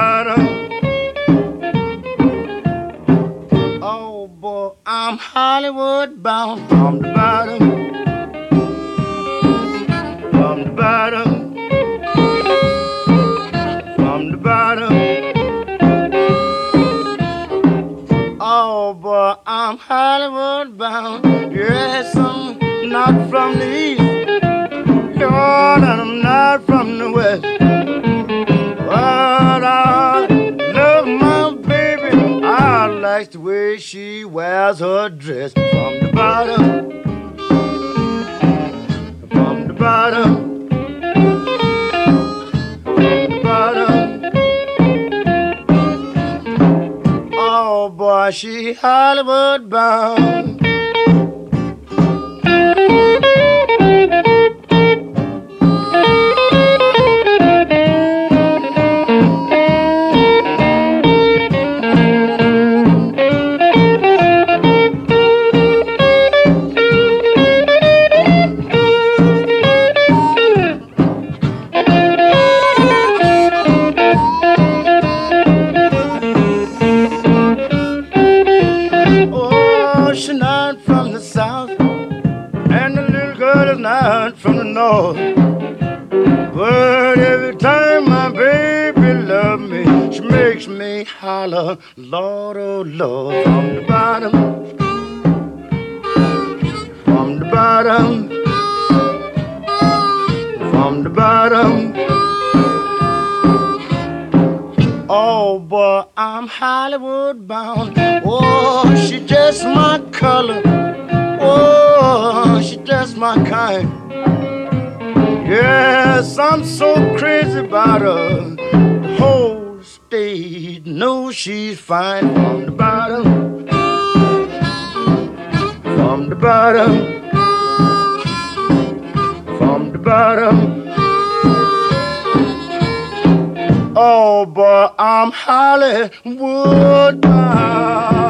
bottom. Oh boy, I'm Hollywood bound from the bottom. From the bottom. From the bottom. Oh boy, I'm Hollywood bound. Yes, I'm not from the east. Lord, and I'm not from the west. But I love my baby. I like the way she wears her dress. From the bottom. From the bottom. From the bottom. Oh boy, she Hollywood bound. Oh, she's not from the south, and the little girl is not from the north. But every time my baby loves me, she makes me holler, Lord, oh Lord. From the bottom, from the bottom, from the bottom. Oh boy, I'm Hollywood bound. Oh, she just my color. Oh, she just my kind. Yes, I'm so crazy about her. The whole state knows she's fine. From the bottom, from the bottom, from the bottom. Oh boy, I'm Hollywood bound.